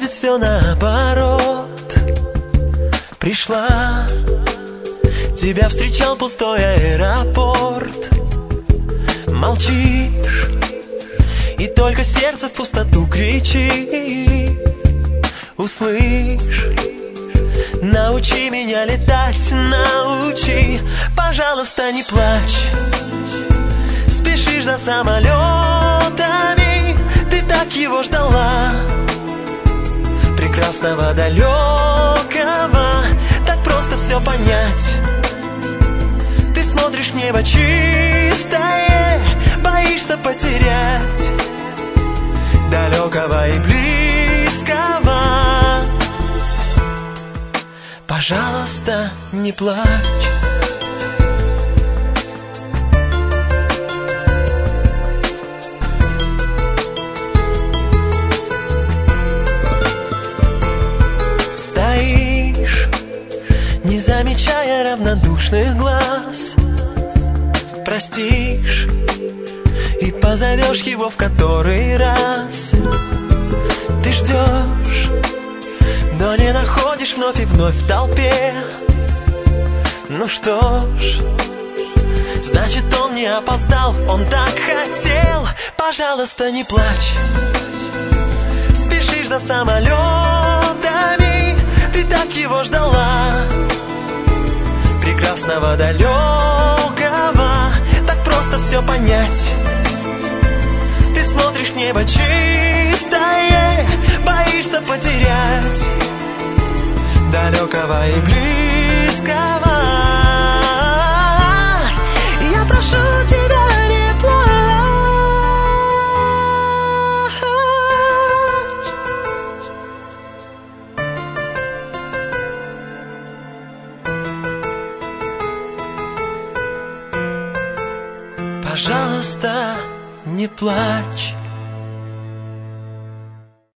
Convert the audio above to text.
будет все наоборот. Пришла, тебя встречал пустой аэропорт. Молчишь, и только сердце в пустоту кричит. Услышь, научи меня летать, научи. Пожалуйста, не плачь. Спешишь за самолетами, ты так его ждала. Прекрасного, далекого, так просто все понять. Ты смотришь в небо чистое, боишься потерять далекого и близкого. Пожалуйста, не плачь. Стоишь, не замечая равнодушных глаз. Простишь и позовешь его в который раз. Ты ждешь, но не находишь вновь и вновь в толпе. Ну что ж, значит он не опоздал, он так хотел. Пожалуйста, не плачь. Спешишь за самолетами, ты так его ждала. Прекрасного, далекого, так просто все понять. Ты смотришь в небо чистое, боишься потерять далекого и близкого. Я прошу тебя, не плачь. Пожалуйста, не плачь.